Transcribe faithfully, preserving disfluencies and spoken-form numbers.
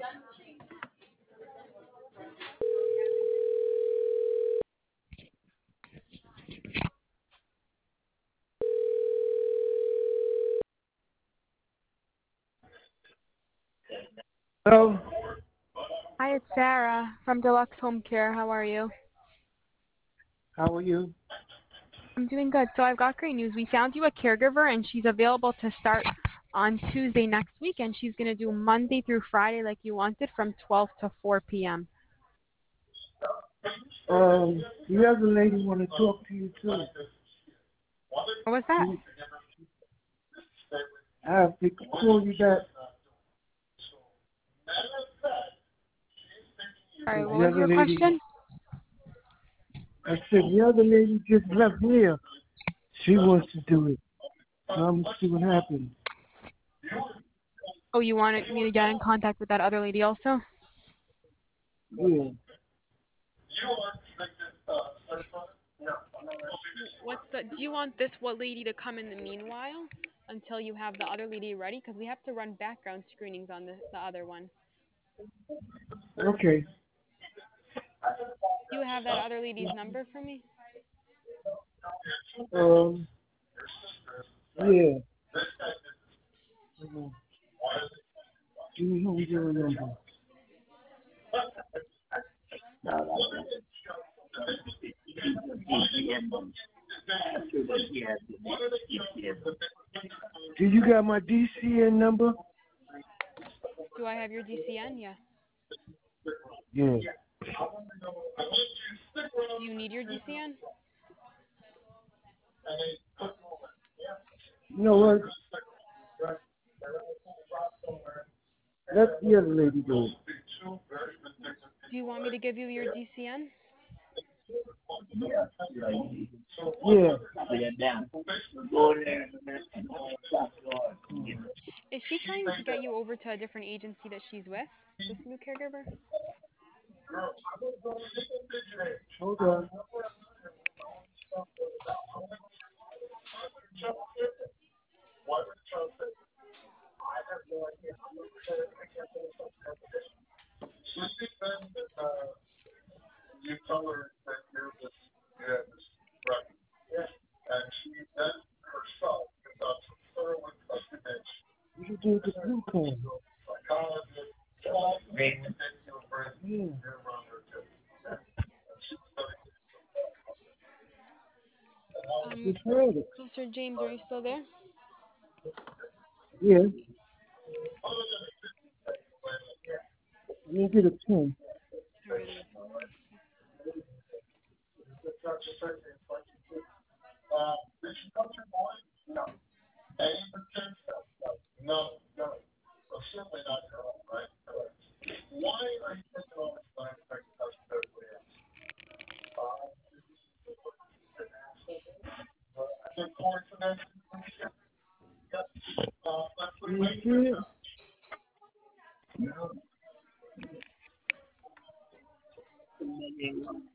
Hello, Hi, it's Sarah from Deluxe Home Care. How are you? how are you? I'm doing good. So I've got great news. We found you a caregiver, and she's available to start on Tuesday next week, and she's going to do Monday through Friday like you wanted from twelve to four p m Um, the other lady want to talk to you too. What was that? She, I have to call you back. Sorry, what The was other your lady, question? I said the other lady just left here. She wants to do it. Um, see what happens. Oh, you wanted me to get in contact with that other lady also? Yeah. What's the? Do you want this what lady to come in the meanwhile until you have the other lady ready? Because we have to run background screenings on the the other one. Okay. Do you have that other lady's number for me? Um, yeah. Um, Give me home your number. Do you got my D C N number? Do I have your D C N? Yeah. Yeah. Do you need your D C N? You know what? Let the other lady do it. Do you want me to give you your D C N? Yeah. Is she trying to get you over to a different agency that she's with? This new caregiver? Hold on. You should do the blue card. Yeah. Um, Just heard it. Mister James, are you still there? Yeah. Let me get a pen. Alrighty. You see it?